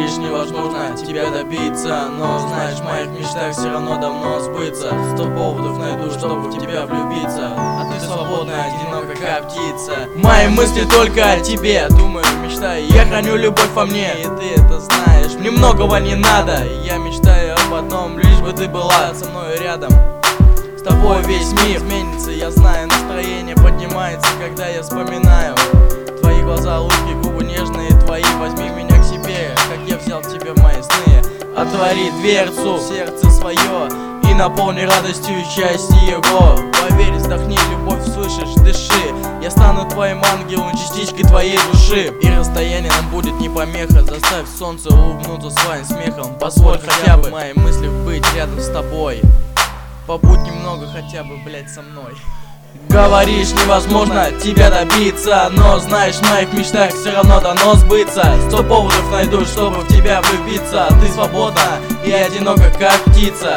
Говоришь, невозможно тебя добиться, но знаешь, в моих мечтах все равно давно сбыться. 100 поводов найду, чтобы в тебя влюбиться, а ты свободная, одинока, как птица. Мои мысли только о тебе, думаю, мечтаю, я храню любовь во мне, и ты это знаешь. Мне многого не надо, я мечтаю об одном, лишь бы ты была со мной рядом. С тобой весь мир изменится, я знаю, настроение поднимается, когда я вспоминаю твои глаза, улыбки, губы нежные твои. Возьми меня к себе, как я взял тебя в мои сны. Отвори дверцу в сердце свое и наполни радостью и счастье его. Поверь, вздохни, любовь слышишь, дыши. Я стану твоим ангелом, частичкой твоей души. И расстояние нам будет не помеха. Заставь солнце улыбнуться своим смехом. Позволь хотя бы мои мысли быть рядом с тобой. Побудь немного хотя бы, блять, со мной. Говоришь, невозможно тебя добиться, но знаешь, в моих мечтах все равно дано сбыться. 100 поводов найду, чтобы в тебя влюбиться. Ты свободна и одинока, как птица.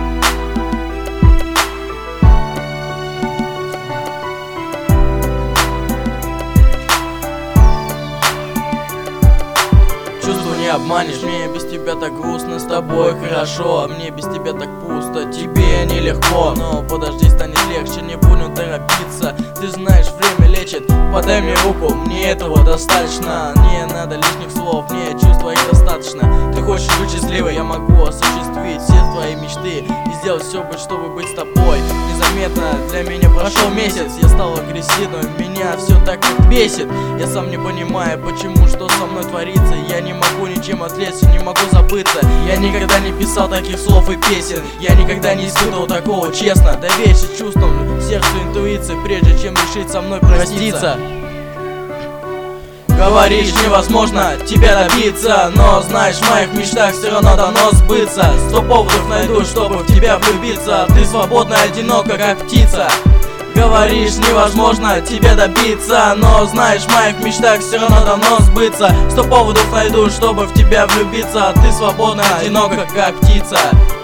Чувства не обманешь, мне без тебя так грустно, с тобой хорошо, а мне без тебя так пусто, тебе нелегко. Но подожди, станет легче, не будем торопиться. Ты знаешь, время лечит, подай мне руку, мне этого достаточно. Не надо лишних слов, мне чувства их достаточно. Ты хочешь быть счастливой, я могу осуществить все твои мечты и сделать все, чтобы быть с тобой. Незаметно для меня прошел месяц, я стал агрессивным, меня все так как бесит. Я сам не понимаю, почему, что со мной творится. Я не могу ничем отвлечься, не могу забыться. Я никогда не писал таких слов и песен, я никогда не испытывал такого, честно. Доверься чувствам, сердцу, интуиции, прежде чем решить со мной проститься. Говоришь, невозможно тебя добиться, но знаешь, в моих мечтах все равно дано сбыться. 100 поводов найду, чтобы в тебя влюбиться. Ты свободна, одинока, как птица. Говоришь, невозможно тебя добиться, но знаешь, в моих мечтах все равно дано сбыться. 100 поводов найду, чтобы в тебя влюбиться. Ты свободна, одинока, как птица.